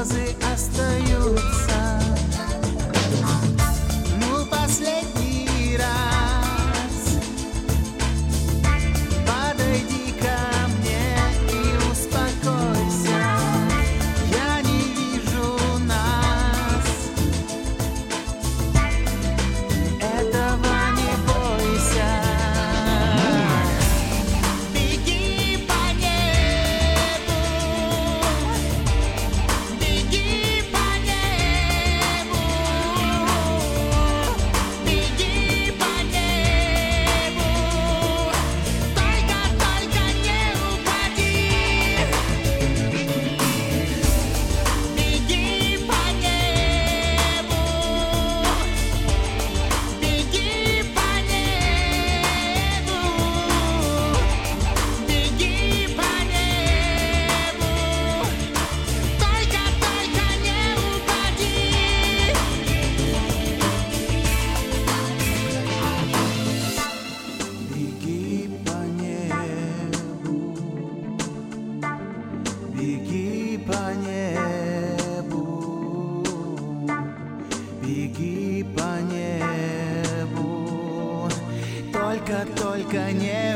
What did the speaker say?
слезы остаются. Ну, последний раз подойди ко мне и успокойся. Я не вижу нас. Этого не бойся. Беги по небу, беги по небу, беги по небу, только не упади. Беги по небу, беги по небу, беги по небу, только не упади. Беги по небу, беги по небу, беги по небу, только не